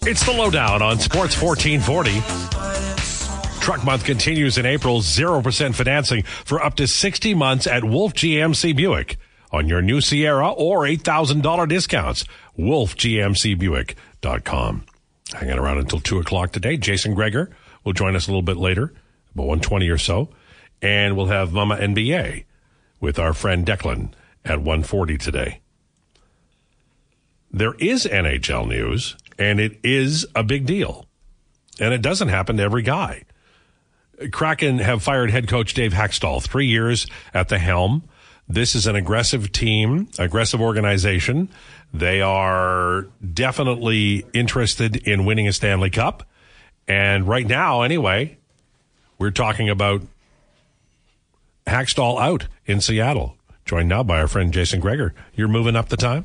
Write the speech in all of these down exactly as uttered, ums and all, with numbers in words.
It's the Lowdown on Sports fourteen forty. Truck Month continues in April. zero percent financing for up to sixty months at Wolf G M C Buick on your new Sierra or eight thousand dollars discounts. wolf g m c buick dot com. Hanging around until two o'clock today. Jason Gregor will join us a little bit later, about one twenty or so. And we'll have Mama N B A with our friend Declan at one forty today. There is N H L news, and it is a big deal. And it doesn't happen to every guy. Kraken have fired head coach Dave Hakstol, three years at the helm. This is an aggressive team, aggressive organization. They are definitely interested in winning a Stanley Cup. And right now, anyway, we're talking about Hakstol out in Seattle. Joined now by our friend Jason Gregor. You're moving up the time?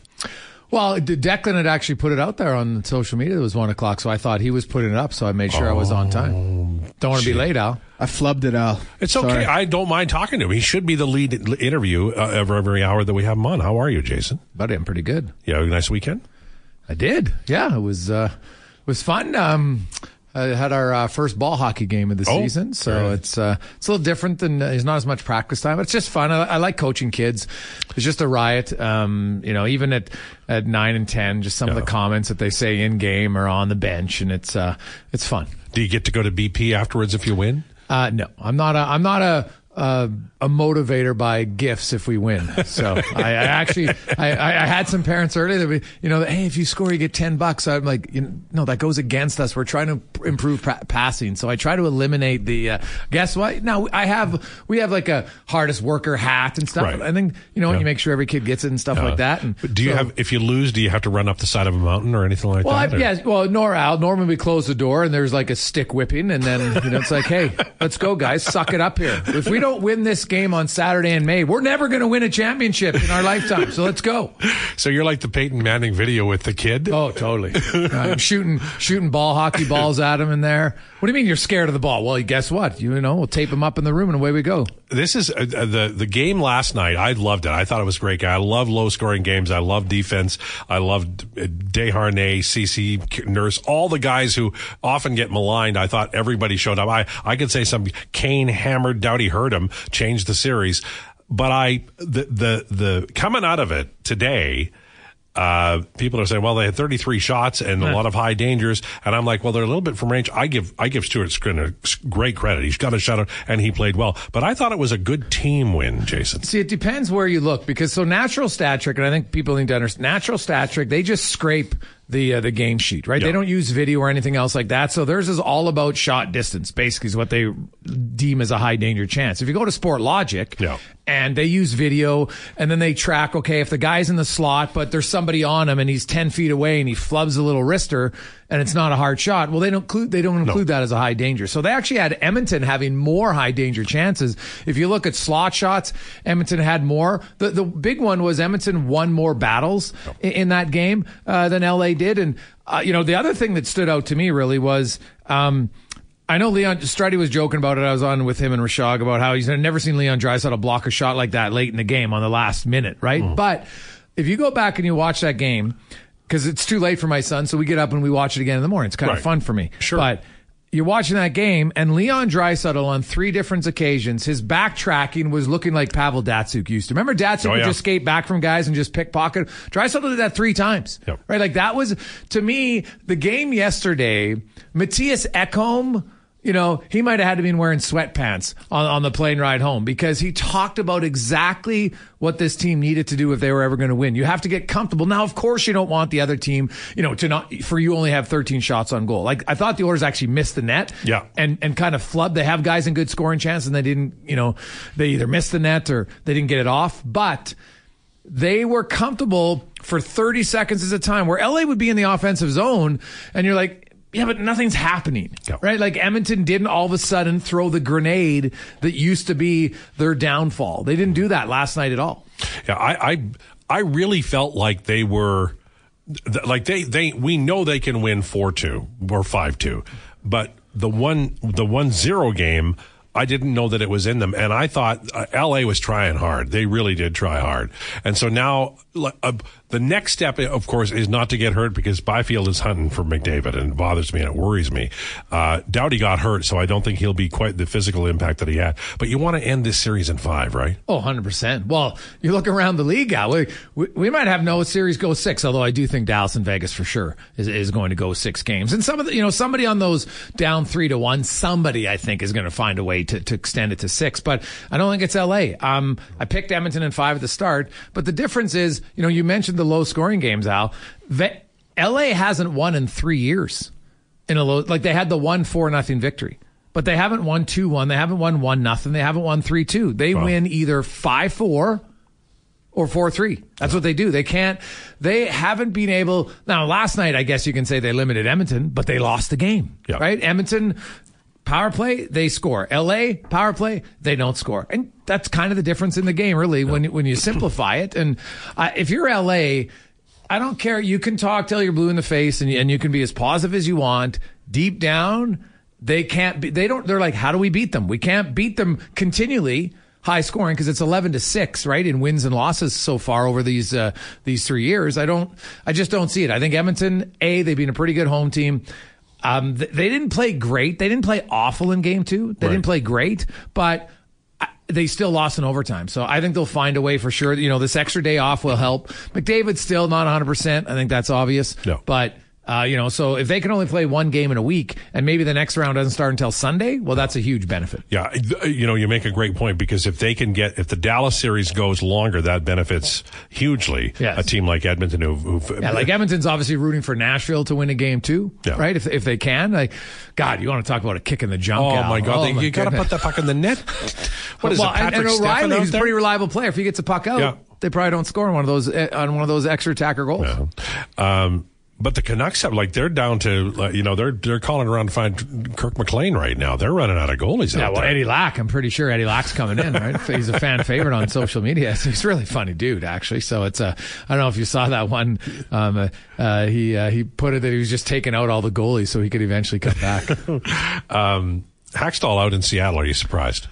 Well, Declan had actually put it out there on social media. It was one o'clock, so I thought he was putting it up, so I made sure oh, I was on time. Don't want to be late, Al. I flubbed it, Al. It's Sorry. okay. I don't mind talking to him. He should be the lead interview uh, every, every hour that we have him on. How are you, Jason? Buddy, I'm pretty good. You have a nice weekend? I did. Yeah, it was uh, it was fun. Um, I had our uh, first ball hockey game of the oh, season, so right. it's uh, it's a little different than uh, there's not as much practice time. But it's just fun. I, I like coaching kids. It's just a riot. Um, you know, even at, at nine and ten, just some yeah. of the comments that they say in game or on the bench, and it's uh, it's fun. Do you get to go to B P afterwards if you win? Uh, no, I'm not. A, I'm not a. Uh, a motivator by gifts if we win. So I, I actually, I, I had some parents earlier that we, you know, hey, if you score, you get ten bucks. I'm like, you know, no, that goes against us. We're trying to improve pra- passing. So I try to eliminate the, uh, guess what? Now I have, we have like a hardest worker hat and stuff. Right. I think, you know, yeah. you make sure every kid gets it and stuff uh, like that. And do you so, have, if you lose, do you have to run up the side of a mountain or anything like well, that? I, yeah. Well, nor Al, normally we close the door and there's like a stick whipping and then, you know, it's like, hey, let's go guys, suck it up here. If we don't win this game on Saturday in May, we're never going to win a championship in our lifetime. So let's go. So you're like the Peyton Manning video with the kid? Oh, totally. I'm shooting shooting ball hockey balls at him in there. What do you mean you're scared of the ball? Well, guess what? You know, we'll tape him up in the room and away we go. This is uh, the the game last night. I loved it. I thought it was great. I love low scoring games. I love defense. I loved Desharnais, C C, Nurse, all the guys who often get maligned. I thought everybody showed up. I I could say some Kane hammered Doughty hurt him, changed the series. But I, the, the, the, coming out of it today, uh, people are saying, well, they had thirty-three shots and a lot of high dangers. And I'm like, well, they're a little bit from range. I give, I give Stuart Skinner great credit. He's got a shutout and he played well. But I thought it was a good team win, Jason. See, it depends where you look because so natural stat trick, and I think people need to understand, natural stat trick, they just scrape the uh, the game sheet, right? Yep. They don't use video or anything else like that. So theirs is all about shot distance, basically is what they deem as a high danger chance. If you go to Sport Logic yep. and they use video and then they track, okay, if the guy's in the slot, but there's somebody on him and he's ten feet away and he flubs a little wrister and it's not a hard shot, well, they don't include, they don't include no. that as a high danger. So they actually had Edmonton having more high danger chances. If you look at slot shots, Edmonton had more. The the big one was Edmonton won more battles no. in, in that game uh, than L A did. And, uh, you know, the other thing that stood out to me really was, um, I know Leon Struddy was joking about it. I was on with him and Rashog about how he's never seen Leon Draisaitl block a shot like that late in the game on the last minute, right? Mm. But if you go back and you watch that game, because it's too late for my son, so we get up and we watch it again in the morning. It's kind right. of fun for me. Sure. But you're watching that game, and Leon Draisaitl on three different occasions, his backtracking was looking like Pavel Datsyuk used to. Remember Datsyuk oh, would yeah. just skate back from guys and just pickpocket? Draisaitl did that three times. Yep. Right? Like that was, to me, the game yesterday, Matthias Ekholm, you know, he might have had to been wearing sweatpants on, on the plane ride home because he talked about exactly what this team needed to do if they were ever going to win. You have to get comfortable. Now, of course, you don't want the other team, you know, to not, for you only have thirteen shots on goal. Like, I thought the Oilers actually missed the net. Yeah. And, and kind of flubbed. They have guys in good scoring chance and they didn't, you know, they either missed the net or they didn't get it off. But they were comfortable for thirty seconds at a time where L A would be in the offensive zone and you're like, yeah, but nothing's happening, yeah. right? Like Edmonton didn't all of a sudden throw the grenade that used to be their downfall. They didn't do that last night at all. Yeah, I, I, I really felt like they were, like they, they, we know they can win four two or five two, but the one, the one zero game, I didn't know that it was in them. And I thought uh, L A was trying hard. They really did try hard. And so now uh, the next step, of course, is not to get hurt because Byfield is hunting for McDavid, and it bothers me and it worries me. Uh, Doughty got hurt, so I don't think he'll be quite the physical impact that he had. But you want to end this series in five, right? Oh, one hundred percent. Well, you look around the league, Al, we, we, we might have no series go six, although I do think Dallas and Vegas for sure is, is going to go six games. And some of the, you know, somebody on those down three to one, somebody I think is going to find a way to, to extend it to six. But I don't think it's L A. Um, I picked Edmonton in five at the start, but the difference is, you know, you mentioned the low scoring games, Al. Ve- L A hasn't won in three years in a low, like they had the one four nothing victory. But they haven't won two one. They haven't won one nothing. They haven't won three two. They wow. win either five four or four three. That's yeah. what they do. They can't, they haven't been able. Now, last night, I guess you can say they limited Edmonton, but they lost the game, yeah. right? Edmonton, power play, they score. L A, power play, they don't score. And that's kind of the difference in the game, really, yeah. when, when you simplify it. And uh, if you're L A, I don't care. You can talk till you're blue in the face and you, and you can be as positive as you want. Deep down, they can't be, they don't, they're like, how do we beat them? We can't beat them continually high scoring because it's eleven to six, right? In wins and losses so far over these, uh, these three years. I don't, I just don't see it. I think Edmonton, A, they've been a pretty good home team. Um, th- they didn't play great. They didn't play awful in game two. They right. didn't play great, but I, they still lost in overtime. So I think they'll find a way for sure. You know, this extra day off will help. McDavid's still not one hundred percent. I think that's obvious. No. But, uh, you know, so if they can only play one game in a week and maybe the next round doesn't start until Sunday, well, that's a huge benefit. Yeah. You know, you make a great point because if they can get, if the Dallas series goes longer, that benefits hugely yes. a team like Edmonton who, who yeah, like Edmonton's obviously rooting for Nashville to win a game too, yeah. right? If if they can, like, God, you want to talk about a kick in the junk? Oh Al. my God, oh, they, my you got to put the puck in the net. What is well, it, Patrick and, and O'Reilly, who's a there? pretty reliable player. If he gets a puck out, yeah. they probably don't score on one of those on one of those extra attacker goals. Yeah. Um, But the Canucks have, like, they're down to, you know, they're they're calling around to find Kirk McLean right now. They're running out of goalies yeah, out well, there. Eddie Lack, I'm pretty sure Eddie Lack's coming in, right? He's a fan favorite on social media. He's a really funny dude, actually. So it's a, I don't know if you saw that one. Um, uh, he uh, he put it that he was just taking out all the goalies so he could eventually come back. um, Hackstall out in Seattle. Are you surprised?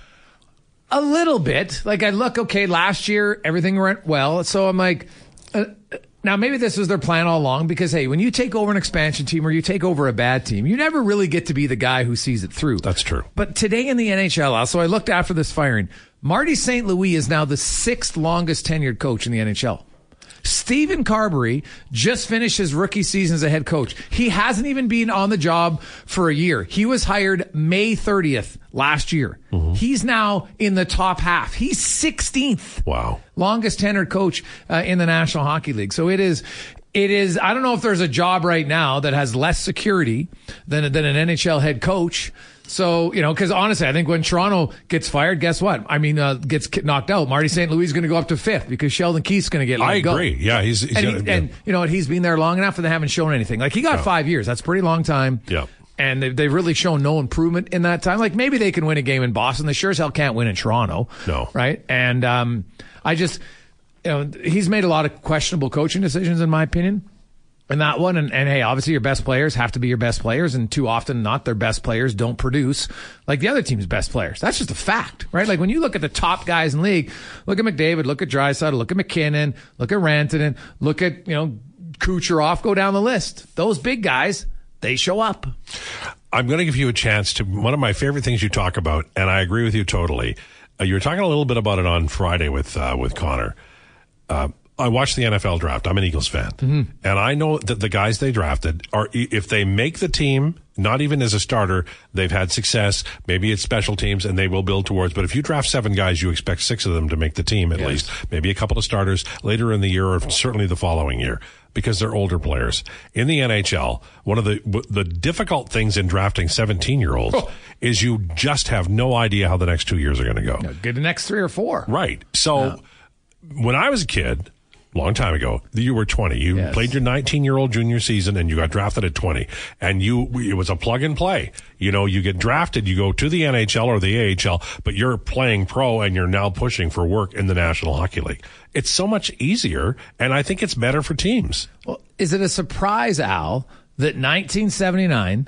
A little bit. Like, I look, okay, last year everything went well. So I'm like, uh, now, maybe this was their plan all along because, hey, when you take over an expansion team or you take over a bad team, you never really get to be the guy who sees it through. That's true. But today in the N H L, so I looked after this firing, Marty Saint Louis is now the sixth longest tenured coach in the N H L. Stephen Carberry just finished his rookie season as a head coach. He hasn't even been on the job for a year. He was hired May thirtieth last year. Mm-hmm. He's now in the top half. He's sixteenth. Wow. Longest tenured coach uh, in the National Hockey League. So it is, it is, I don't know if there's a job right now that has less security than, than an N H L head coach. So, you know, because honestly, I think when Toronto gets fired, guess what? I mean, uh, gets knocked out. Marty Saint Louis is going to go up to fifth because Sheldon Keefe's going to get let I go. agree. Yeah, he's, he's and, gonna, he, yeah. and you know what? He's been there long enough, and they haven't shown anything. Like he got yeah. five years. That's a pretty long time. Yeah. And they've, they've really shown no improvement in that time. Like maybe they can win a game in Boston. They sure as hell can't win in Toronto. No. Right? And um, I just, you know, he's made a lot of questionable coaching decisions, in my opinion. And that one, and, and hey, obviously your best players have to be your best players, and too often not their best players don't produce like the other team's best players. That's just a fact, right? Like when you look at the top guys in the league, look at McDavid, look at Draisaitl, look at McKinnon, look at Rantanen, look at, you know, Kucherov, go down the list. Those big guys, they show up. I'm going to give you a chance to, one of my favorite things you talk about, and I agree with you totally. Uh, you were talking a little bit about it on Friday with, uh, with Connor. Uh, I watched the N F L draft. I'm an Eagles fan. Mm-hmm. And I know that the guys they drafted are, if they make the team, not even as a starter, they've had success. Maybe it's special teams and they will build towards. But if you draft seven guys, you expect six of them to make the team at yes. least. Maybe a couple of starters later in the year or certainly the following year because they're older players. In the N H L, one of the the difficult things in drafting seventeen-year-olds oh. is you just have no idea how the next two years are going to go. No, get the next three or four. Right. So yeah. when I was a kid, long time ago, you were twenty. You yes. played your nineteen-year-old junior season, and you got drafted at twenty. And you, it was a plug and play. You know, you get drafted, you go to the N H L or the A H L, but you're playing pro, and you're now pushing for work in the National Hockey League. It's so much easier, and I think it's better for teams. Well, is it a surprise, Al, that nineteen seventy-nine,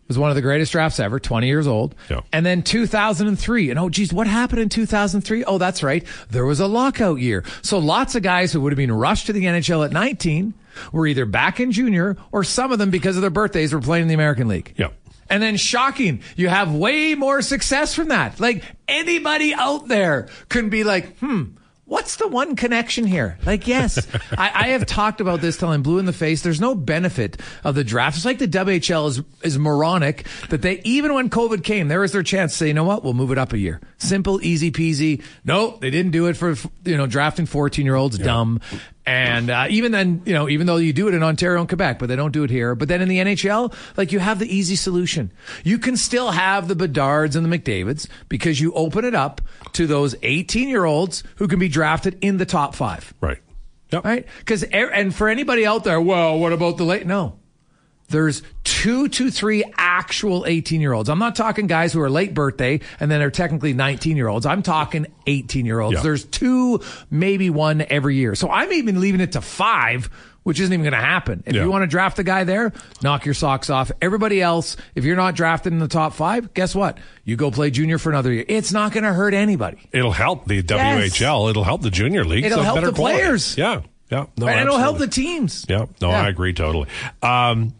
was one of the greatest drafts ever, twenty years old. Yeah. And then two thousand three. And oh, geez, what happened in two thousand three? Oh, that's right. There was a lockout year. So lots of guys who would have been rushed to the N H L at nineteen were either back in junior, or some of them, because of their birthdays, were playing in the American League. Yeah. And then shocking, you have way more success from that. Like, anybody out there can be like, hmm, what's the one connection here? Like, yes, I, I have talked about this till I'm blue in the face. There's no benefit of the draft. It's like the W H L is, is moronic that they, even when COVID came, there was their chance to say, you know what, we'll move it up a year. Simple, easy peasy. No, they didn't do it for, you know, drafting fourteen year olds. Yeah. Dumb. And uh, even then, you know, even though you do it in Ontario and Quebec, but they don't do it here. But then in the N H L, like, you have the easy solution. You can still have the Bedards and the McDavids because you open it up to those eighteen-year-olds who can be drafted in the top five. Right. Yep. Right? Because, and for anybody out there, well, what about the late? No. There's two to three actual eighteen-year-olds. I'm not talking guys who are late birthday and then are technically nineteen-year-olds. I'm talking eighteen-year-olds. Yeah. There's two, maybe one every year. So I'm even leaving it to five, which isn't even going to happen. If yeah. you want to draft a guy there, knock your socks off. Everybody else, if you're not drafted in the top five, guess what? You go play junior for another year. It's not going to hurt anybody. It'll help the W H L. Yes. It'll help the junior league. It'll so help better the players. Quality. Yeah. Yeah. No, and it'll absolutely. help the teams. Yeah. No, yeah. I agree totally. Um,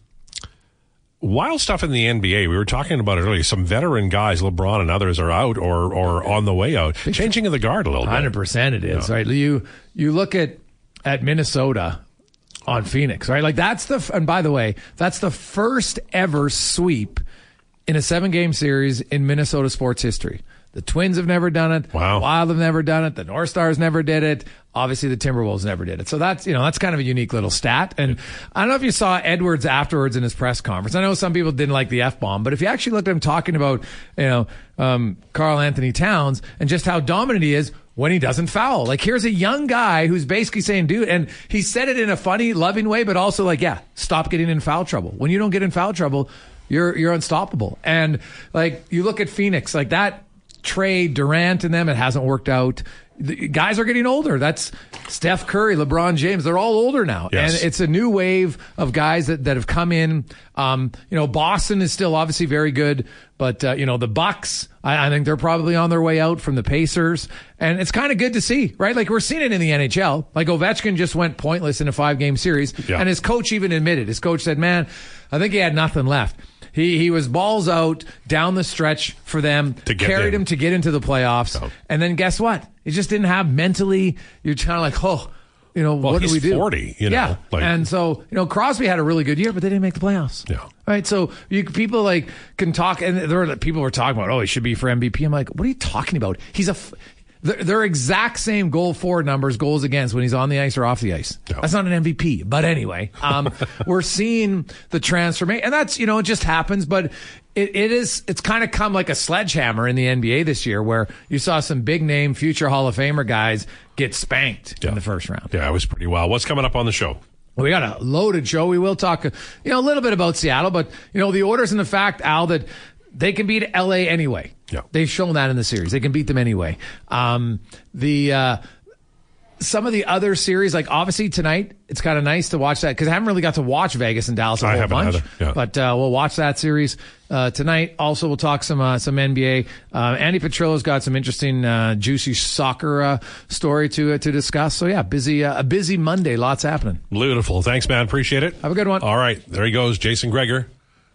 Wild stuff in the N B A. We were talking about it earlier. Some veteran guys, LeBron and others, are out or or on the way out. Changing of the guard a little bit. one hundred percent it is, yeah. right? You you look at at Minnesota on Phoenix, right? Like, that's the, and by the way, that's the first ever sweep in a seven game series in Minnesota sports history. The Twins have never done it. Wow. The Wild have never done it. The North Stars never did it. Obviously, the Timberwolves never did it. So that's, you know, that's kind of a unique little stat. And I don't know if you saw Edwards afterwards in his press conference. I know some people didn't like the F-bomb, but if you actually looked at him talking about, you know, um, Karl Anthony Towns and just how dominant he is when he doesn't foul. Like, here's a young guy who's basically saying, dude, and he said it in a funny, loving way, but also like, yeah, stop getting in foul trouble. When you don't get in foul trouble, you're, you're unstoppable. And like, you look at Phoenix, like that trade, Durant and them, it hasn't worked out. The guys are getting older. That's Steph Curry, LeBron James. They're all older now. Yes. And it's a new wave of guys that, that have come in. Um, you know, Boston is still obviously very good, but, uh, you know, the Bucks, I, I think they're probably on their way out from the Pacers. And it's kind of good to see, right? Like, we're seeing it in the N H L. Like, Ovechkin just went pointless in a five game series. Yeah. And his coach even admitted, his coach said, man, I think he had nothing left. He he was balls out down the stretch for them, to get carried in. him to get into the playoffs. Oh. And then guess what? He just didn't have mentally, you're kind of like, oh, you know, well, what do we do? forty, you know. Yeah. Like, and so, you know, Crosby had a really good year, but they didn't make the playoffs. Yeah. Right. So you people like can talk, and there are people were talking about, oh, he should be for M V P. I'm like, what are you talking about? He's a, f- they're, they're exact same goal for numbers, goals against when he's on the ice or off the ice. Yeah. That's not an M V P. But anyway, um, we're seeing the transformation, and that's, you know, it just happens, but It, it is, it's kind of come like a sledgehammer in the N B A this year, where you saw some big name future Hall of Famer guys get spanked yeah. in the first round. Yeah, it was pretty wild. What's coming up on the show? Well, we got a loaded show. We will talk, you know, a little bit about Seattle, but, you know, the Oilers and the fact, Al, that they can beat L A anyway. Yeah. They've shown that in the series. They can beat them anyway. Um, the, uh, some of the other series, like obviously tonight, it's kind of nice to watch that because I haven't really got to watch Vegas and Dallas a I whole haven't bunch. either. Yeah. But uh, we'll watch that series uh, tonight. Also, we'll talk some uh, some N B A. Uh, Andy Petrillo's got some interesting, uh, juicy soccer uh, story to uh, to discuss. So yeah, busy uh, a busy Monday. Lots happening. Beautiful. Thanks, man. Appreciate it. Have a good one. All right, there he goes, Jason Gregor.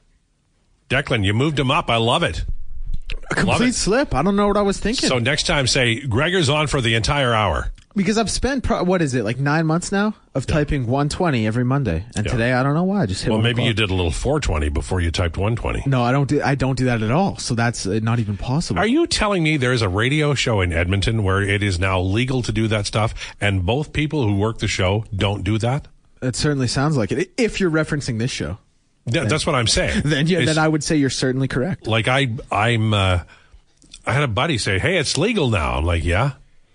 Declan, you moved him up. I love it. A complete slip. I don't know what I was thinking. So next time, say Gregor's on for the entire hour. Because I've spent, pro- what is it, like nine months now of yeah. typing one twenty every Monday. And yeah. today, I don't know why. I just hit Well, one maybe o'clock. you did a little four twenty before you typed one twenty. No, I don't do I don't do that at all. So that's uh, not even possible. Are you telling me there's a radio show in Edmonton where it is now legal to do that stuff, and both people who work the show don't do that? It certainly sounds like it. If you're referencing this show. Yeah, that's what I'm saying. Then yeah, it's, then I would say you're certainly correct. Like I, I'm, uh, I had a buddy say, "Hey, it's legal now." I'm like, "Yeah."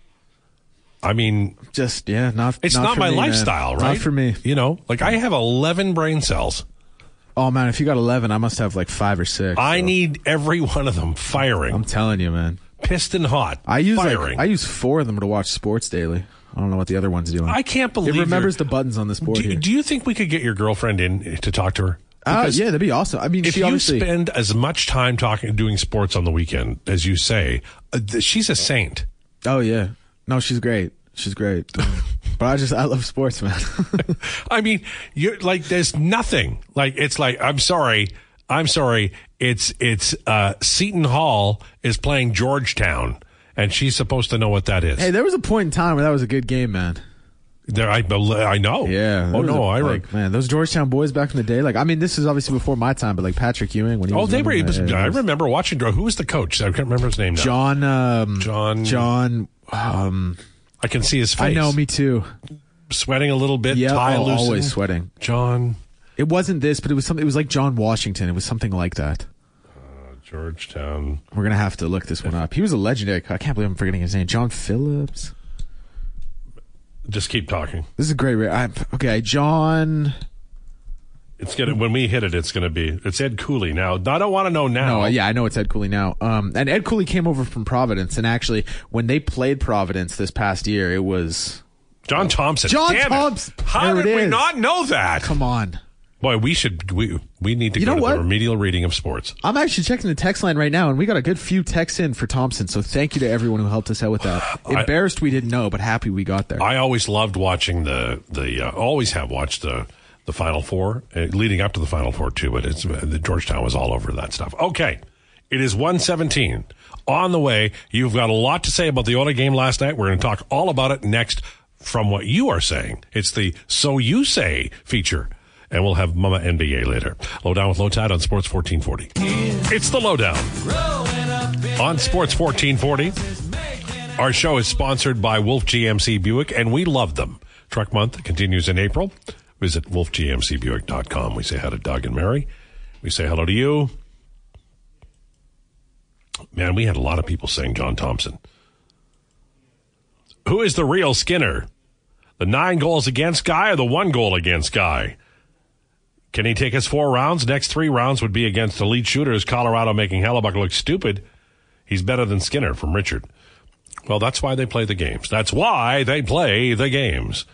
I mean, just yeah, not. It's not, not for my me, lifestyle, man. right? Not for me. You know, like I have eleven brain cells. Oh man, if you got eleven, I must have like five or six. I so. need every one of them firing. I'm telling you, man. Piston hot. I use firing. like, I use four of them to watch Sports Daily. I don't know what the other one's doing. I can't believe it remembers you're- the buttons on this board Do, here. do you think we could get your girlfriend in to talk to her? Uh, Because yeah, that'd be awesome. I mean, if she you obviously. spend as much time talking, doing sports on the weekend as you say, uh, th- she's a saint. Oh yeah, no, she's great. She's great. But I just I love sports, man. I mean, you're like, there's nothing like it's like I'm sorry, I'm sorry. It's it's uh, Seton Hall is playing Georgetown, and she's supposed to know what that is. Hey, there was a point in time where that was a good game, man. There, I I know. Yeah. Oh no, a, I like, man, those Georgetown boys back in the day. Like, I mean, this is obviously before my time, but like Patrick Ewing when he Oh, was they were. running Was, that, yeah, I was- remember watching. Who was the coach? I can't remember his name now. John. Um, John. John. Um, I can see his face. I know, me too. Sweating a little bit. Yeah, tie oh, loosened. always sweating. John. It wasn't this, but it was something. It was like John Washington. It was something like that. Georgetown. We're gonna have to look this one up. He was a legendary. I can't believe I'm forgetting his name. John Phillips. Just keep talking. This is a great. I, okay, John. It's gonna when we hit it. It's gonna be. It's Ed Cooley now. I don't want to know now. No, yeah, I know it's Ed Cooley now. Um, and Ed Cooley came over from Providence, and actually, when they played Providence this past year, it was John Thompson. John Damn it. Thompson. How There did it we is. not know that? come on. Boy, we should. We we need to You go know to what? the remedial reading of sports. I'm actually checking the text line right now, and we got a good few texts in for Thompson. So thank you to everyone who helped us out with that. I- Embarrassed we didn't know, but happy we got there. I always loved watching the the. Uh, always have watched the the Final Four, uh, leading up to the Final Four too. But it's the Georgetown was all over that stuff. Okay, it is one seventeen on the way. You've got a lot to say about the Oilers game last night. We're going to talk all about it next. From what you are saying, it's the So You Say feature. And we'll have Mama N B A later. Lowdown with Low Tide on Sports fourteen forty. It's the Lowdown on Sports fourteen forty. Our show is sponsored by Wolf G M C Buick, and we love them. Truck Month continues in April. Visit wolf g m c buick dot com. We say hi to Doug and Mary. We say hello to you. Man, we had a lot of people saying John Thompson. Who is the real Skinner? The nine goals against guy or the one goal against guy? Can he take his four rounds? Next three rounds would be against elite shooters. Colorado making Hellebuck look stupid. He's better than Skinner from Richard. Well, that's why they play the games. That's why they play the games.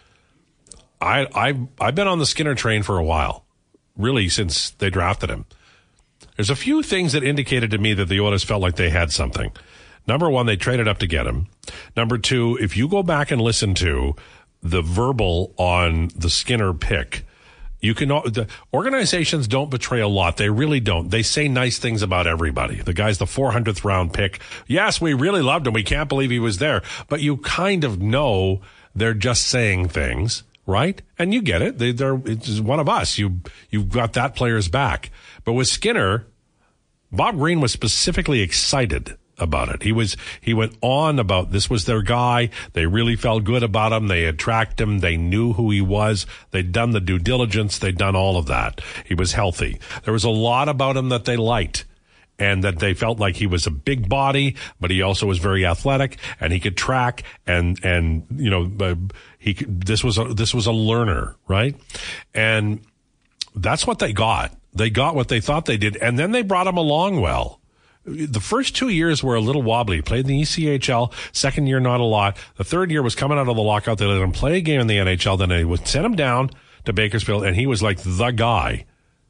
I, I've, I've been on the Skinner train for a while, really, since they drafted him. There's a few things that indicated to me that the Oilers felt like they had something. Number one, they traded up to get him. Number two, if you go back and listen to the verbal on the Skinner pick, you can, the organizations don't betray a lot. They really don't. They say nice things about everybody. The guy's the four hundredth round pick. Yes, we really loved him. We can't believe he was there. But you kind of know they're just saying things, right? And you get it. They, they're, it's one of us. You, you've got that player's back. But with Skinner, Bob Green was specifically excited about it. He was, he went on about this was their guy. They really felt good about him. They had tracked him. They knew who he was. They'd done the due diligence. They'd done all of that. He was healthy. There was a lot about him that they liked and that they felt like he was a big body, but he also was very athletic and he could track and, and, you know, uh, he could, this was a, this was a learner, right? And that's what they got. They got what they thought they did. And then they brought him along well. The first two years were a little wobbly. Played in the E C H L. Second year, not a lot. The third year was coming out of the lockout. They let him play a game in the N H L. Then they would send him down to Bakersfield, and he was like the guy.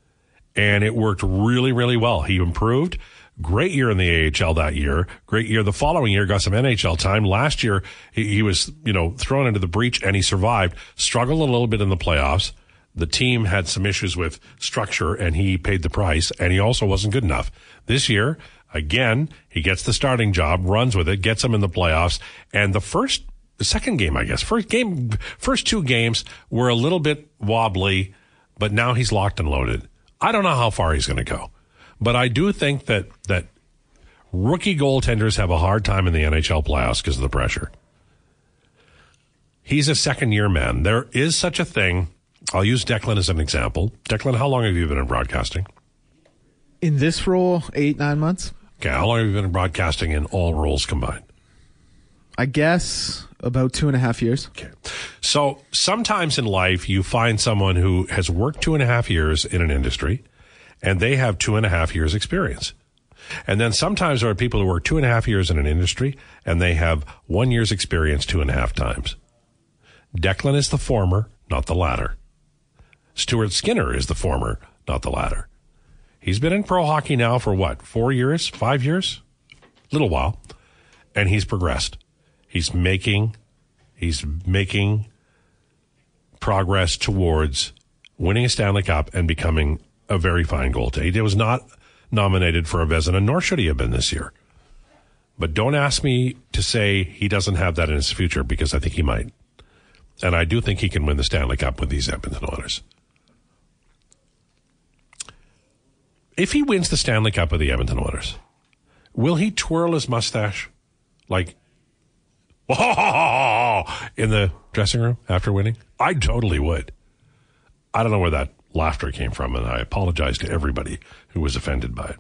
And it worked really, really well. He improved. Great year in the A H L that year. Great year the following year. Got some N H L time. Last year, he, he was, you know, thrown into the breach, and he survived. Struggled a little bit in the playoffs. The team had some issues with structure, and he paid the price, and he also wasn't good enough. This year, again, he gets the starting job, runs with it, gets him in the playoffs, and the first, the second game, I guess, first game, first two games were a little bit wobbly, but now he's locked and loaded. I don't know how far he's going to go, but I do think that, that rookie goaltenders have a hard time in the N H L playoffs because of the pressure. He's a second year man. There is such a thing. I'll use Declan as an example. Declan, how long have you been in broadcasting? In this role, eight, nine months. Okay, how long have you been in broadcasting in all roles combined? I guess about two and a half years. Okay. So sometimes in life, you find someone who has worked two and a half years in an industry, and they have two and a half years experience. And then sometimes there are people who work two and a half years in an industry, and they have one year's experience two and a half times. Declan is the former, not the latter. Stuart Skinner is the former, not the latter. He's been in pro hockey now for what, four years, five years? Little while. And he's progressed. He's making, he's making progress towards winning a Stanley Cup and becoming a very fine goaltender. He was not nominated for a Vezina, nor should he have been this year. But don't ask me to say he doesn't have that in his future, because I think he might. And I do think he can win the Stanley Cup with these Edmonton Oilers. If he wins the Stanley Cup with the Edmonton Oilers, will he twirl his mustache like in the dressing room after winning? I totally would. I don't know where that laughter came from, and I apologize to everybody who was offended by it.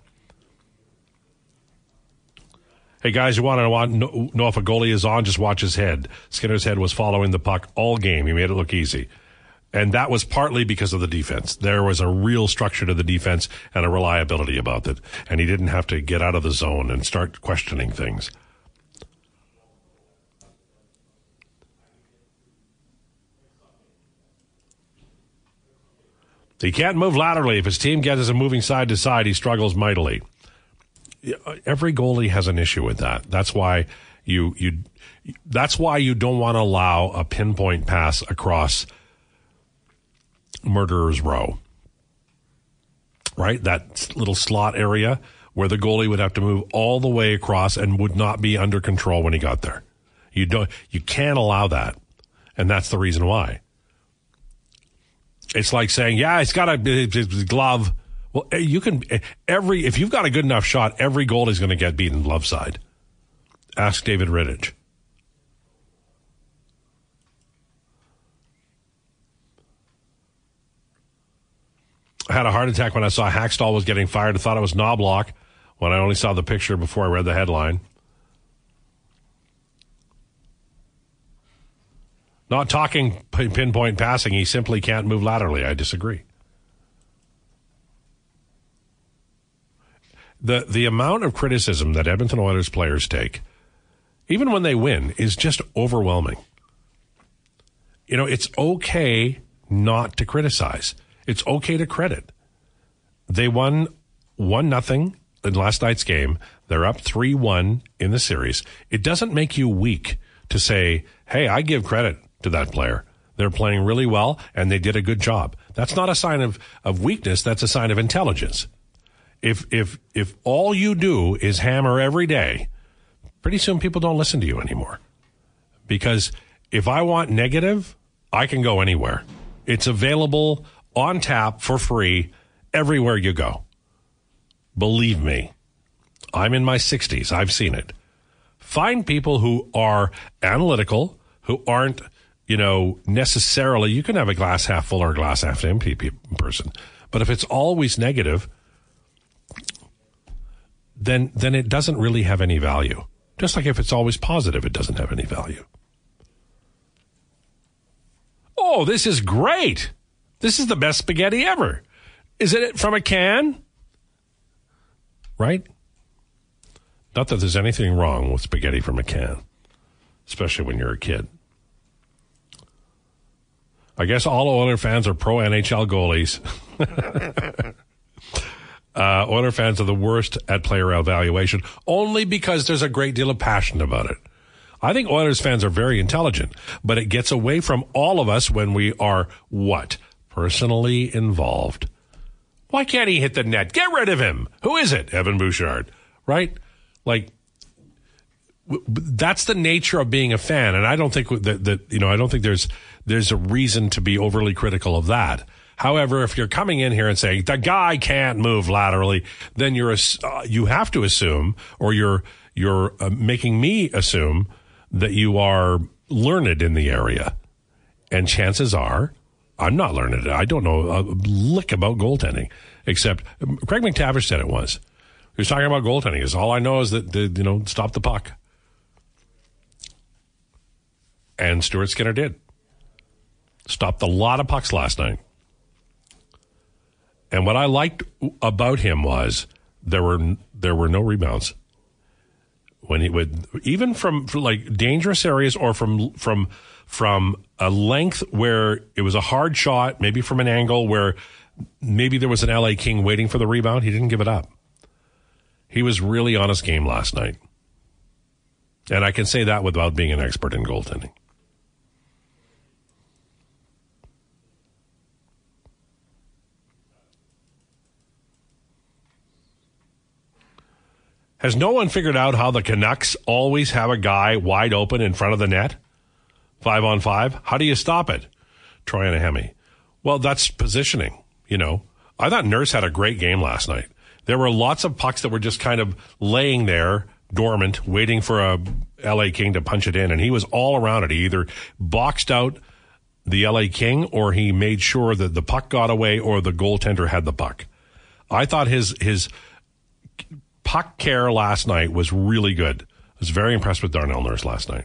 Hey, guys, you want to know, know if a goalie is on, just watch his head. Skinner's head was following the puck all game. He made it look easy. And that was partly because of the defense. There was a real structure to the defense and a reliability about it. And he didn't have to get out of the zone and start questioning things. He can't move laterally. If his team gets him moving side to side, he struggles mightily. Every goalie has an issue with that. That's why you you that's why you don't want to allow a pinpoint pass across Murderer's Row. Right? That little slot area where the goalie would have to move all the way across and would not be under control when he got there. You don't you can't allow that. And that's the reason why. It's like saying, yeah, it's got a, a glove. Well, you can, every, if you've got a good enough shot, every goal is going to get beaten glove side. Ask David Rittich. I had a heart attack when I saw Hackstall was getting fired. I thought it was Knobloch when I only saw the picture before I read the headline. Not talking pinpoint passing. He simply can't move laterally. I disagree. The the amount of criticism that Edmonton Oilers players take, even when they win, is just overwhelming. You know, it's okay not to criticize. It's okay to credit. They won one nothing in last night's game. They're up three one in the series. It doesn't make you weak to say, hey, I give credit to that player. They're playing really well, and they did a good job. That's not a sign of, of weakness. That's a sign of intelligence. If if if all you do is hammer every day, pretty soon people don't listen to you anymore. Because if I want negative, I can go anywhere. It's available on tap for free everywhere you go. Believe me, I'm in my sixties. I've seen it. Find people who are analytical, who aren't, you know, necessarily, you can have a glass half full or a glass half empty person. But if it's always negative, then then it doesn't really have any value. Just like if it's always positive, it doesn't have any value. Oh, this is great. This is the best spaghetti ever. Is it from a can? Right? Not that there's anything wrong with spaghetti from a can, especially when you're a kid. I guess all Oiler fans are pro N H L goalies. Uh, Oiler fans are the worst at player evaluation only because there's a great deal of passion about it. I think Oilers fans are very intelligent, but it gets away from all of us when we are what? Personally involved. Why can't he hit the net? Get rid of him. Who is it? Evan Bouchard, right? Like, w- that's the nature of being a fan. And I don't think that, that, you know, I don't think there's, there's a reason to be overly critical of that. However, if you're coming in here and saying the guy can't move laterally, then you're uh, you have to assume, or you're you're uh, making me assume that you are learned in the area. And chances are, I'm not learned. I don't know a lick about goaltending, except Craig McTavish said it was. He was talking about goaltending. Is all I know is that the, you know stop the puck, and Stuart Skinner did. Stopped a lot of pucks last night. And what I liked about him was there were there were no rebounds when he would, even from, from like dangerous areas or from from from a length where it was a hard shot, maybe from an angle where maybe there was an L A King waiting for the rebound. He didn't give it up. He was really on his game last night. And I can say that without being an expert in goaltending. Has no one figured out how the Canucks always have a guy wide open in front of the net? Five on five? How do you stop it? Troy Anahemi. Well, that's positioning, you know. I thought Nurse had a great game last night. There were lots of pucks that were just kind of laying there, dormant, waiting for a L A King to punch it in, and he was all around it. He either boxed out the L A King or he made sure that the puck got away or the goaltender had the puck. I thought his his puck care last night was really good. I was very impressed with Darnell Nurse last night.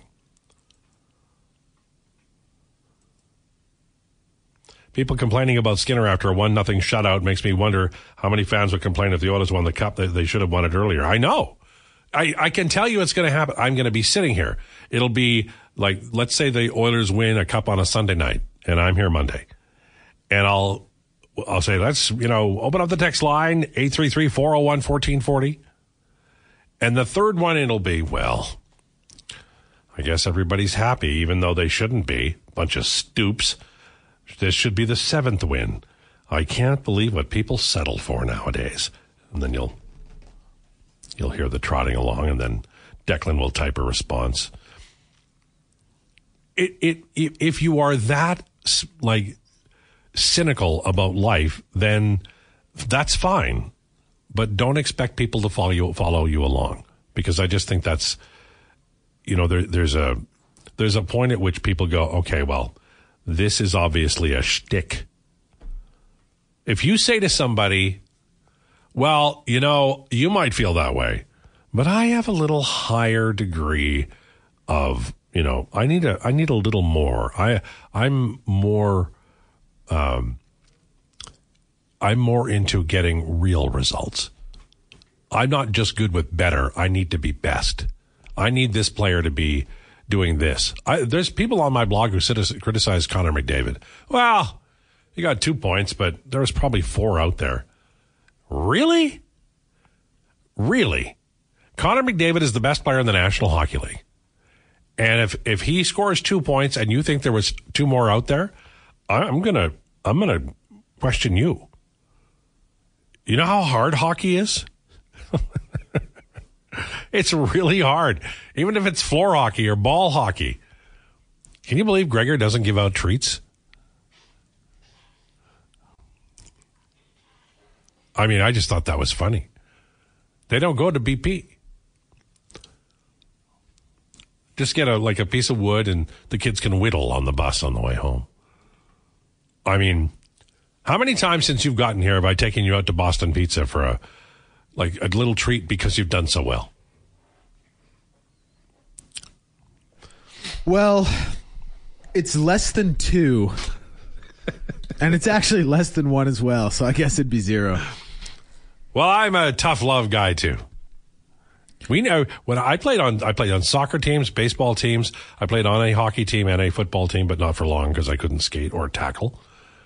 People complaining about Skinner after a one nothing shutout makes me wonder how many fans would complain if the Oilers won the cup that they should have won it earlier. I know. I, I can tell you it's going to happen. I'm going to be sitting here. It'll be like, let's say the Oilers win a cup on a Sunday night, and I'm here Monday. And I'll I'll say, let's, you know, open up the text line, eight three three, four oh one, one four four oh. And the third one, it'll be, well, I guess everybody's happy, even though they shouldn't be. Bunch of stoops. This should be the seventh win. I can't believe what people settle for nowadays. And then you'll you'll hear the trotting along, and then Declan will type a response. It it, it if you are that like cynical about life, then that's fine. But don't expect people to follow you follow you along, because I just think that's, you know, there, there's a there's a point at which people go, okay, well, this is obviously a shtick. If you say to somebody, well, you know, you might feel that way, but I have a little higher degree of, you know, I need a, I need a little more. I, I'm more, um, I'm more into getting real results. I'm not just good with better. I need to be best. I need this player to be doing this. I, there's people on my blog who criticize Connor McDavid. Well, he got two points, but there was probably four out there. Really? Really? Connor McDavid is the best player in the National Hockey League. And if, if he scores two points and you think there was two more out there, I'm gonna I'm gonna question you. You know how hard hockey is? It's really hard, even if it's floor hockey or ball hockey. Can you believe Gregor doesn't give out treats? I mean, I just thought that was funny. They don't go to B P. Just get a like a piece of wood and the kids can whittle on the bus on the way home. I mean, how many times since you've gotten here have I taken you out to Boston Pizza for a like a little treat because you've done so well? Well, it's less than two. And it's actually less than one as well, so I guess it'd be zero. Well, I'm a tough love guy too. We know when I played on I played on soccer teams, baseball teams. I played on a hockey team and a football team, but not for long because I couldn't skate or tackle.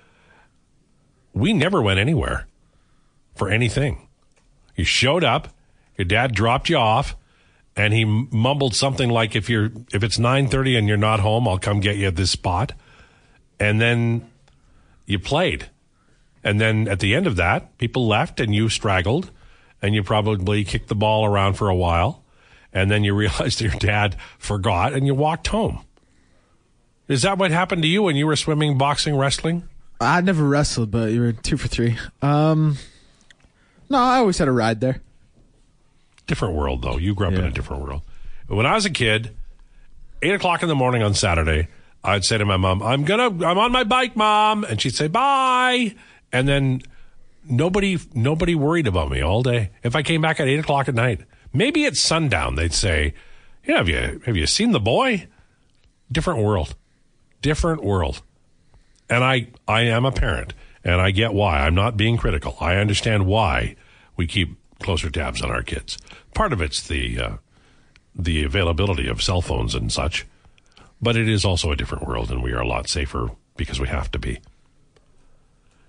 We never went anywhere for anything. You showed up, your dad dropped you off, and he mumbled something like, if you're if it's nine thirty and you're not home, I'll come get you at this spot. And then you played. And then at the end of that, people left and you straggled, and you probably kicked the ball around for a while, and then you realized your dad forgot and you walked home. Is that what happened to you when you were swimming, boxing, wrestling? I never wrestled, but you were two for three. Um, no, I always had a ride there. Different world, though. You grew up Yeah. in a different world. When I was a kid, eight o'clock in the morning on Saturday, I'd say to my mom, I'm gonna, I'm on my bike, Mom. And she'd say, bye. And then nobody, nobody worried about me all day. If I came back at eight o'clock at night, maybe at sundown, they'd say, yeah, have you, have you seen the boy? Different world, different world. And I, I am a parent, and I get why. I'm not being critical. I understand why we keep closer tabs on our kids. Part of it's the, uh, the availability of cell phones and such, but it is also a different world, and we are a lot safer because we have to be.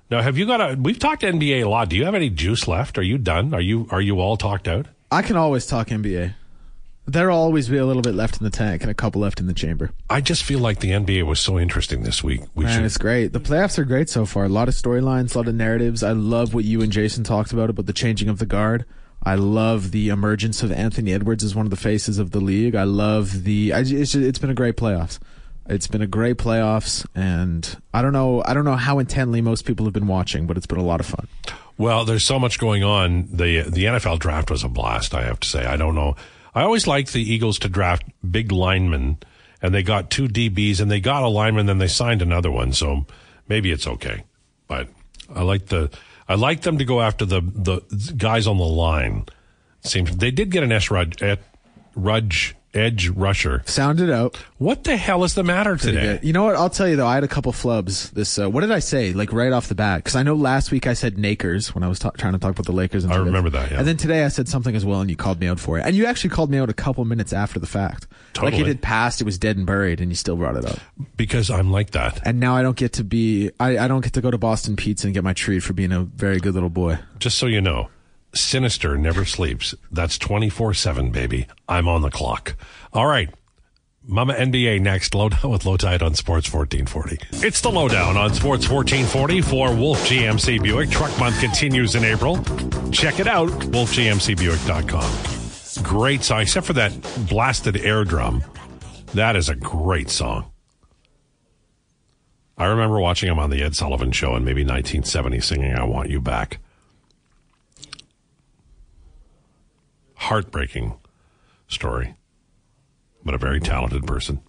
Now, have you got a? We've talked N B A a lot. Do you have any juice left? Are you done? Are you are you all talked out? I can always talk N B A. There'll always be a little bit left in the tank and a couple left in the chamber. I just feel like the N B A was so interesting this week. We Man, should. it's great. The playoffs are great so far. A lot of storylines, a lot of narratives. I love what you and Jason talked about, about the changing of the guard. I love the emergence of Anthony Edwards as one of the faces of the league. I love the. I, it's, it's been a great playoffs. It's been a great playoffs, and I don't know. I don't know how intently most people have been watching, but it's been a lot of fun. Well, there's so much going on. The the N F L draft was a blast, I have to say. I don't know. I always liked the Eagles to draft big linemen, and they got two D Bs, and they got a lineman, then they signed another one, so maybe it's okay. But I like the I like them to go after the the guys on the line. Seems they did get an S Rudge, Rudge edge rusher. Sound it out. What the hell is the matter today? Good. You know what? I'll tell you though. I had a couple flubs. This. Uh, what did I say? Like right off the bat? Because I know last week I said Nakers when I was ta- trying to talk about the Lakers. And I Tibbetts. remember that. Yeah. And then today I said something as well, and you called me out for it. And you actually called me out a couple minutes after the fact. Totally. Like it had passed, it was dead and buried, and you still brought it up. Because I'm like that. And now I don't get to be. I, I don't get to go to Boston Pizza and get my treat for being a very good little boy. Just so you know, Sinister never sleeps. That's twenty-four seven, baby. I'm on the clock. All right. Mama N B A next. Lowdown with Low Tide on Sports fourteen forty. It's the Lowdown on Sports fourteen forty for Wolf G M C Buick. Truck Month continues in April. Check it out, wolf g m c buick dot com. Great song, except for that blasted air drum. That is a great song. I remember watching him on the Ed Sullivan Show in maybe nineteen seventy singing I Want You Back. Heartbreaking story. But a very talented person.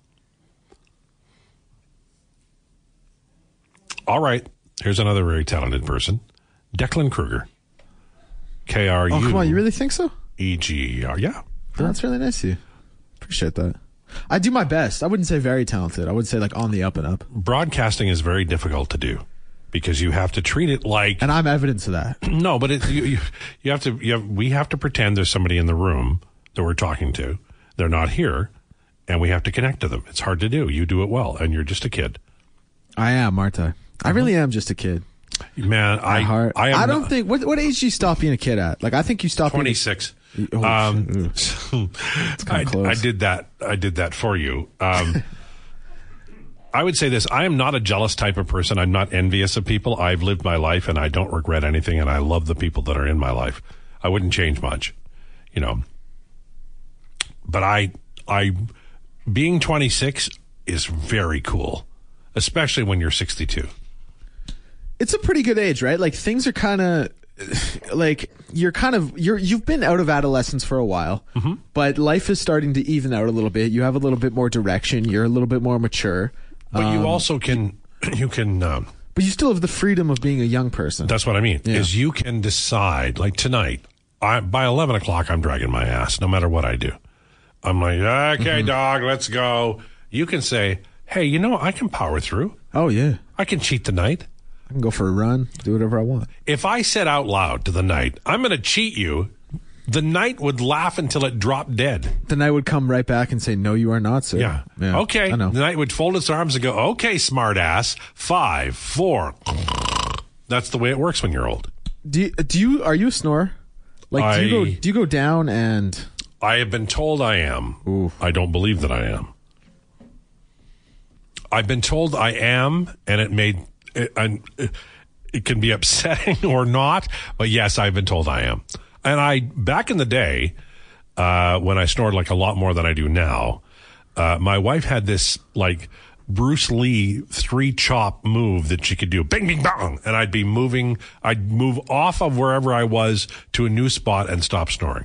All right. Here's another very talented person. Declan Kruger. K R U. Oh, come on. You really think so? E G E R. Yeah. Oh, that's really nice of you. Appreciate that. I do my best. I wouldn't say very talented. I would say like on the up and up. Broadcasting is very difficult to do because you have to treat it like. And I'm evidence of that. No, but it, you, you, you have to. You have, we have to pretend there's somebody in the room that we're talking to. They're not here. And we have to connect to them. It's hard to do. You do it well, and you're just a kid. I am, aren't I? I really am just a kid. Man, I heart. I, am I don't not, think. What, what age do you stop being a kid at? Like, I think you stop. twenty-six. Being a, oh, um, it's kind I, of close. I did that. I did that for you. Um, I would say this. I am not a jealous type of person. I'm not envious of people. I've lived my life, and I don't regret anything, and I love the people that are in my life. I wouldn't change much, you know. But I, I. Being twenty-six is very cool, especially when you're sixty-two. It's a pretty good age, right? Like things are kind of like you're kind of you're you've been out of adolescence for a while, mm-hmm. but life is starting to even out a little bit. You have a little bit more direction. You're a little bit more mature. But um, you also can you can. Um, but you still have the freedom of being a young person. That's what I mean. Yeah. Is you can decide. Like tonight, I, by eleven o'clock, I'm dragging my ass, no matter what I do. I'm like, okay, mm-hmm. dog, let's go. You can say, hey, you know, I can power through. Oh, yeah. I can cheat the night. I can go for a run, do whatever I want. If I said out loud to the night, I'm going to cheat you, the night would laugh until it dropped dead. The night would come right back and say, no, you are not, sir. Yeah. yeah okay. I know. The night would fold its arms and go, okay, smart ass. Five, four. That's the way it works when you're old. Do you, do you are you a snorer? Like, I, do you go, do you go down and... I have been told I am. Ooh. I don't believe that I am. I've been told I am, and it may it, it can be upsetting or not, but yes, I've been told I am. And I back in the day, uh, when I snored like a lot more than I do now, uh, my wife had this like Bruce Lee three chop move that she could do, bing, bing, bang, and I'd be moving. I'd move off of wherever I was to a new spot and stop snoring.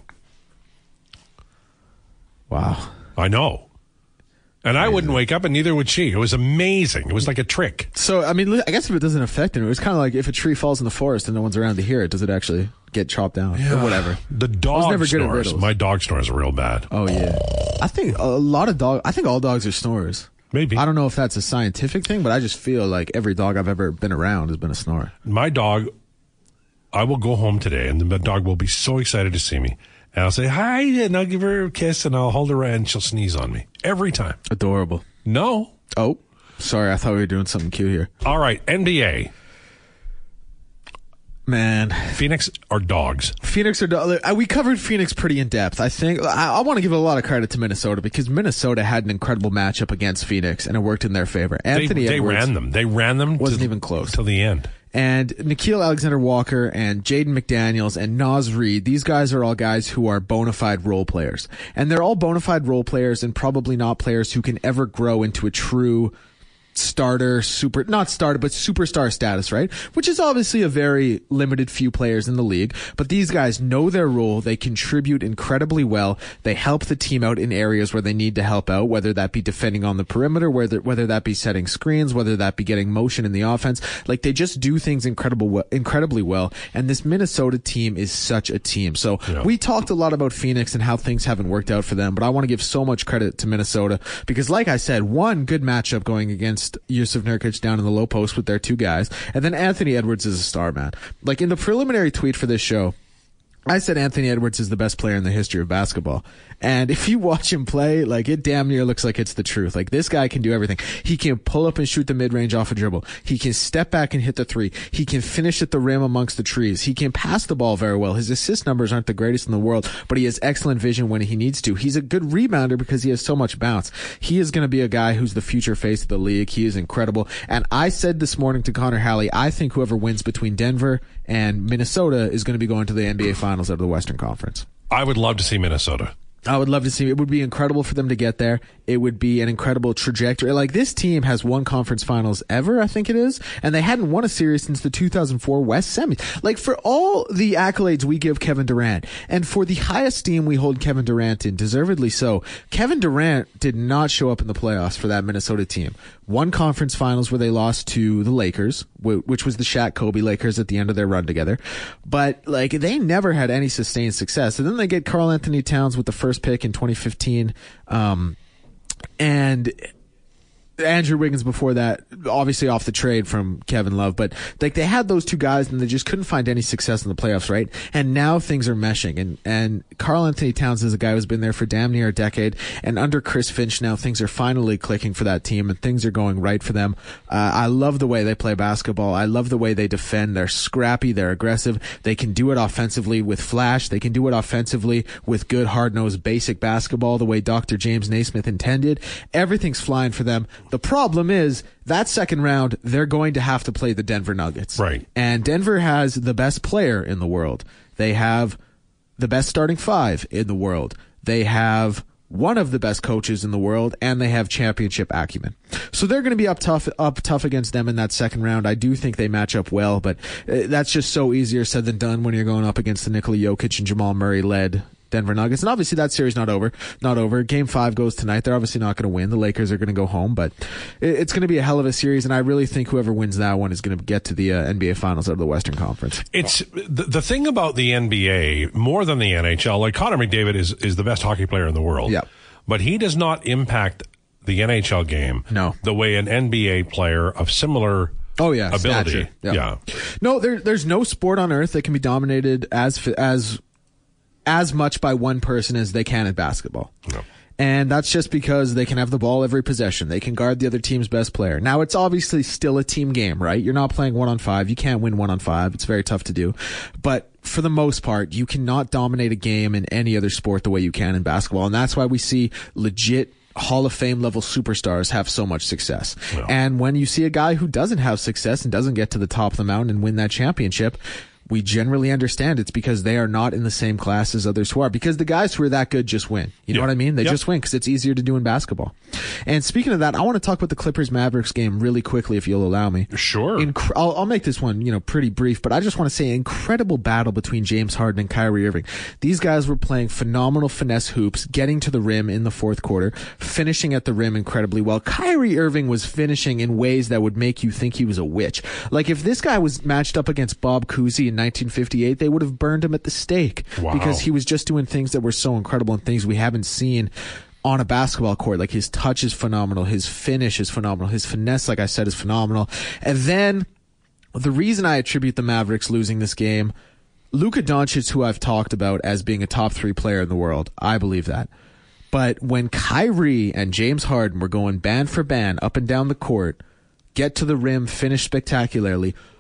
Wow. I know. And I wouldn't wake up, and neither would she. It was amazing. It was like a trick. So, I mean, I guess if it doesn't affect it, it was kind of like if a tree falls in the forest and no one's around to hear it, does it actually get chopped down yeah. or whatever? The dog never snores. Good at riddles. My dog snores real bad. Oh, yeah. I think a lot of dog. I think all dogs are snorers. Maybe. I don't know if that's a scientific thing, but I just feel like every dog I've ever been around has been a snorer. My dog, I will go home today, and the dog will be so excited to see me. And I'll say, hi, and I'll give her a kiss, and I'll hold her, and she'll sneeze on me. Every time. Adorable. No. Oh, sorry. I thought we were doing something cute here. All right, N B A. Man, Phoenix are dogs. Phoenix are do- we covered Phoenix pretty in depth. I think I, I want to give a lot of credit to Minnesota because Minnesota had an incredible matchup against Phoenix and it worked in their favor. Anthony they, they Edwards ran them. They ran them. wasn't to, even close till the end. And Nickeil Alexander-Walker and Jaden McDaniels and Naz Reid, these guys are all guys who are bona fide role players. And they're all bona fide role players and probably not players who can ever grow into a true starter, super, not starter, but superstar status, right? Which is obviously a very limited few players in the league. But these guys know their role. They contribute incredibly well. They help the team out in areas where they need to help out, whether that be defending on the perimeter, whether, whether that be setting screens, whether that be getting motion in the offense. Like they just do things incredible, incredibly well. And this Minnesota team is such a team. So yeah. we talked a lot about Phoenix and how things haven't worked out for them, but I want to give so much credit to Minnesota because like I said, one good matchup going against Jusuf Nurkic down in the low post with their two guys. And then Anthony Edwards is a star, man. Like in the preliminary tweet for this show, I said Anthony Edwards is the best player in the history of basketball. And if you watch him play, like it damn near looks like it's the truth. Like this guy can do everything. He can pull up and shoot the mid-range off a dribble. He can step back and hit the three. He can finish at the rim amongst the trees. He can pass the ball very well. His assist numbers aren't the greatest in the world, but he has excellent vision when he needs to. He's a good rebounder because he has so much bounce. He is going to be a guy who's the future face of the league. He is incredible. And I said this morning to Connor Halley, I think whoever wins between Denver and Minnesota is going to be going to the N B A Finals out of the Western Conference. I would love to see Minnesota. I would love to see it. Would be incredible for them to get there. It would be an incredible trajectory. Like this team has won conference finals ever, I think it is, and they hadn't won a series since the two thousand four West Semis. Like for all the accolades we give Kevin Durant and for the high esteem we hold Kevin Durant in, deservedly so, Kevin Durant did not show up in the playoffs for that Minnesota team. One conference finals where they lost to the Lakers, which was the Shaq Kobe Lakers at the end of their run together. But like they never had any sustained success. And then they get Karl Anthony Towns with the first pick in twenty fifteen. Um, and Andrew Wiggins before that, obviously off the trade from Kevin Love, but like they had those two guys and they just couldn't find any success in the playoffs, right? And now things are meshing, and and Karl Anthony Towns is a guy who's been there for damn near a decade, and under Chris Finch now things are finally clicking for that team and things are going right for them. Uh, I love the way they play basketball. I love the way they defend. They're scrappy. They're aggressive. They can do it offensively with flash. They can do it offensively with good hard-nosed basic basketball the way Doctor James Naismith intended. Everything's flying for them. The problem is that second round, they're going to have to play the Denver Nuggets. Right. And Denver has the best player in the world. They have the best starting five in the world. They have one of the best coaches in the world, and they have championship acumen. So they're going to be up tough, up tough against them in that second round. I do think they match up well, but that's just so easier said than done when you're going up against the Nikola Jokic and Jamal Murray led Denver Nuggets. And obviously that series not over, not over. Game five goes tonight. They're obviously not going to win. The Lakers are going to go home, but it's going to be a hell of a series. And I really think whoever wins that one is going to get to the uh, N B A Finals out of the Western Conference. It's the, the thing about the N B A more than the N H L. Like Connor McDavid is is the best hockey player in the world. Yeah, but he does not impact the N H L game. No, the way an N B A player of similar Oh yeah, ability. Yeah. yeah. No, there, there's no sport on earth that can be dominated as as as much by one person as they can at basketball. No. And that's just because they can have the ball every possession. They can guard the other team's best player. Now, it's obviously still a team game, right? You're not playing one on five. You can't win one on five. It's very tough to do. But for the most part, you cannot dominate a game in any other sport the way you can in basketball. And that's why we see legit Hall of Fame level superstars have so much success. Well. And when you see a guy who doesn't have success and doesn't get to the top of the mountain and win that championship, we generally understand it's because they are not in the same class as others who are. Because the guys who are that good just win. You know yep. what I mean? They yep. just win because it's easier to do in basketball. And speaking of that, I want to talk about the Clippers-Mavericks game really quickly, if you'll allow me. Sure. Inc- I'll, I'll make this one, you know, pretty brief, but I just want to say incredible battle between James Harden and Kyrie Irving. These guys were playing phenomenal finesse hoops, getting to the rim in the fourth quarter, finishing at the rim incredibly well. Kyrie Irving was finishing in ways that would make you think he was a witch. Like if this guy was matched up against Bob Cousy in nineteen fifty-eight, they would have burned him at the stake. Wow. Because he was just doing things that were so incredible and things we haven't seen on a basketball court. Like his touch is phenomenal. His finish is phenomenal. His finesse, like I said, is phenomenal. And then the reason I attribute the Mavericks losing this game, Luka Doncic, who I've talked about as being a top three player in the world, I believe that. But when Kyrie and James Harden were going band for band up and down the court, get to the rim, finish spectacularly,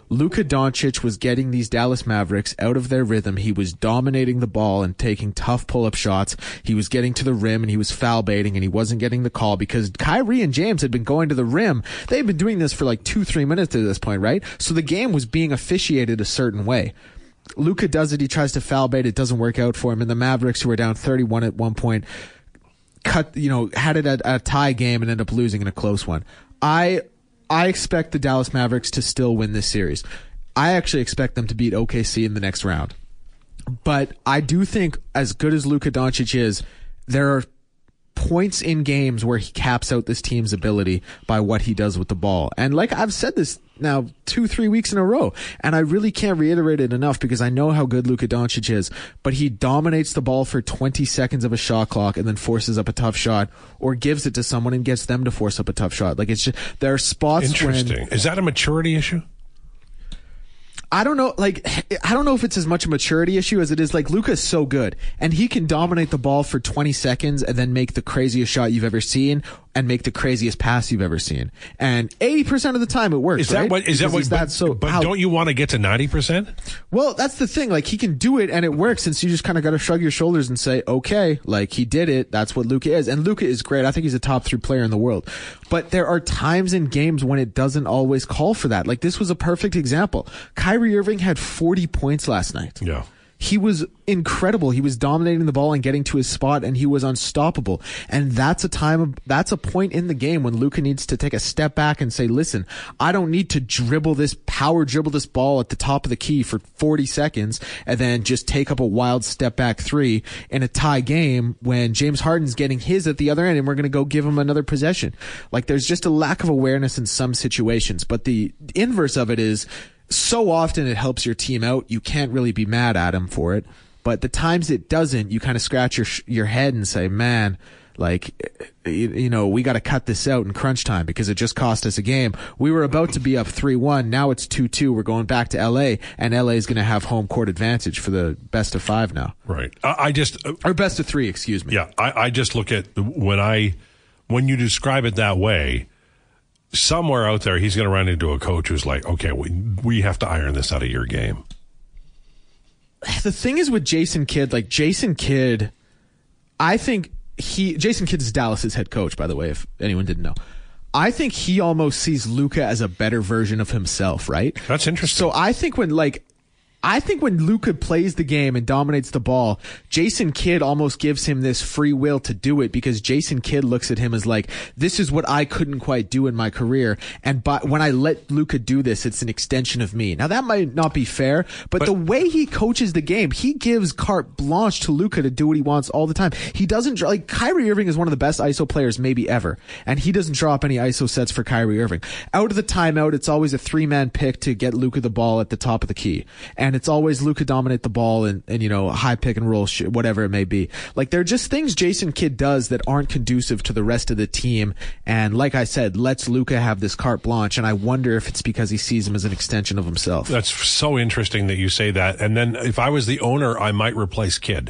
Luka Doncic was getting these Dallas Mavericks out of their rhythm. He was dominating the ball and taking tough pull-up shots. He was getting to the rim and he was foul baiting and he wasn't getting the call because Kyrie and James had been going to the rim. They've been doing this for like two, three minutes at this point, right? So the game was being officiated a certain way. Luka does it. He tries to foul bait. It doesn't work out for him. And the Mavericks, who were down thirty-one at one point, cut, you know, had it at a tie game and ended up losing in a close one. I, I expect the Dallas Mavericks to still win this series. I actually expect them to beat O K C in the next round. But I do think, as good as Luka Doncic is, there are points in games where he caps out this team's ability by what he does with the ball. And like I've said this now two, three weeks in a row, and I really can't reiterate it enough because I know how good Luka Doncic is, but he dominates the ball for twenty seconds of a shot clock and then forces up a tough shot or gives it to someone and gets them to force up a tough shot. Like, it's just, there are spots. Interesting. When, is that a maturity issue? I don't know, like, I don't know if it's as much a maturity issue as it is, like, Luka's so good, and he can dominate the ball for twenty seconds and then make the craziest shot you've ever seen and make the craziest pass you've ever seen. And eighty percent of the time it works, Is that right? what, is that Because what, he's that so, but how, don't you want to get to ninety percent? Well, that's the thing, like, he can do it and it works, and so you just kind of got to shrug your shoulders and say, okay, like, he did it, that's what Luka is. And Luka is great. I think he's a top three player in the world. But there are times in games when it doesn't always call for that. Like, this was a perfect example. Kyrie Irving had forty points last night. Yeah. He was incredible. He was dominating the ball and getting to his spot, and he was unstoppable. And that's a time, of, that's a point in the game when Luka needs to take a step back and say, listen, I don't need to dribble this, power dribble this ball at the top of the key for forty seconds and then just take up a wild step back three in a tie game when James Harden's getting his at the other end and we're going to go give him another possession. Like, there's just a lack of awareness in some situations. But the inverse of it is, so often it helps your team out. You can't really be mad at him for it. But the times it doesn't, you kind of scratch your your head and say, man, like, you, you know, we got to cut this out in crunch time because it just cost us a game. We were about to be up three one. Now it's two two. We're going back to L A, and L A is going to have home court advantage for the best of five now. Right. I, I just... Uh, or best of three, excuse me. Yeah. I, I just look at when I... When you describe it that way, somewhere out there, he's going to run into a coach who's like, okay, we we have to iron this out of your game. The thing is with Jason Kidd, like Jason Kidd, I think he, Jason Kidd is Dallas's head coach, by the way, if anyone didn't know. I think he almost sees Luka as a better version of himself, right? That's interesting. So I think when like, I think when Luka plays the game and dominates the ball, Jason Kidd almost gives him this free will to do it because Jason Kidd looks at him as like, this is what I couldn't quite do in my career. And by, when I let Luka do this, it's an extension of me. Now that might not be fair, but, but the way he coaches the game, he gives carte blanche to Luka to do what he wants all the time. He doesn't, like, Kyrie Irving is one of the best I S O players maybe ever. And he doesn't drop any I S O sets for Kyrie Irving. Out of the timeout, it's always a three man pick to get Luka the ball at the top of the key. And it's always Luka dominate the ball and, and, you know, high pick and roll shit, whatever it may be. Like, they're just things Jason Kidd does that aren't conducive to the rest of the team. And like I said, lets Luka have this carte blanche. And I wonder if it's because he sees him as an extension of himself. That's so interesting that you say that. And then if I was the owner, I might replace Kidd.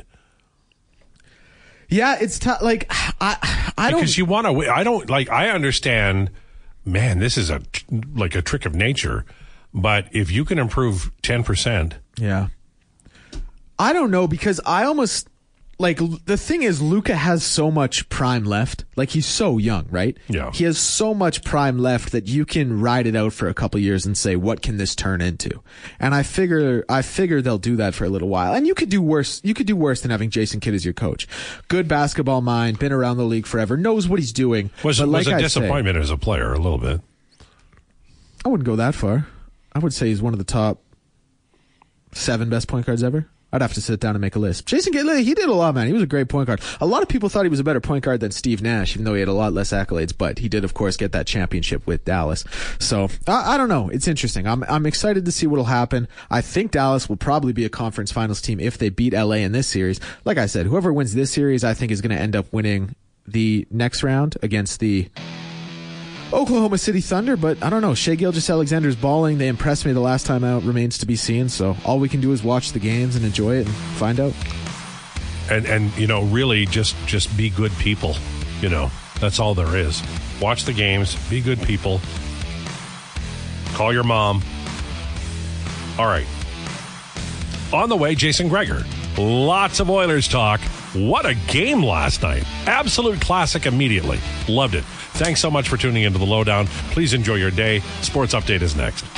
Yeah, it's tough. Like, I, I don't. Because you want to, I don't, like, I understand, man, this is a, like a trick of nature. But if you can improve ten percent. Yeah. I don't know because I almost, like, the thing is Luka has so much prime left. Like, he's so young, right? Yeah. He has so much prime left that you can ride it out for a couple years and say, what can this turn into? And I figure, I figure they'll do that for a little while. And you could do worse. You could do worse than having Jason Kidd as your coach. Good basketball mind, been around the league forever, knows what he's doing. Was, but was like a I disappointment say, as a player a little bit. I wouldn't go that far. I would say he's one of the top seven best point guards ever. I'd have to sit down and make a list. Jason Kidd, he did a lot, man. He was a great point guard. A lot of people thought he was a better point guard than Steve Nash, even though he had a lot less accolades. But he did, of course, get that championship with Dallas. So I, I don't know. It's interesting. I'm I'm excited to see what'll happen. I think Dallas will probably be a conference finals team if they beat L A in this series. Like I said, whoever wins this series, I think is going to end up winning the next round against the Oklahoma City Thunder, but I don't know. Shai Gilgeous-Alexander's balling. They impressed me the last time out. Remains to be seen. So all we can do is watch the games and enjoy it and find out. And, and you know, really just, just be good people. You know, that's all there is. Watch the games. Be good people. Call your mom. All right. On the way, Jason Gregor. Lots of Oilers talk. What a game last night. Absolute classic immediately. Loved it. Thanks so much for tuning into The Lowdown. Please enjoy your day. Sports Update is next.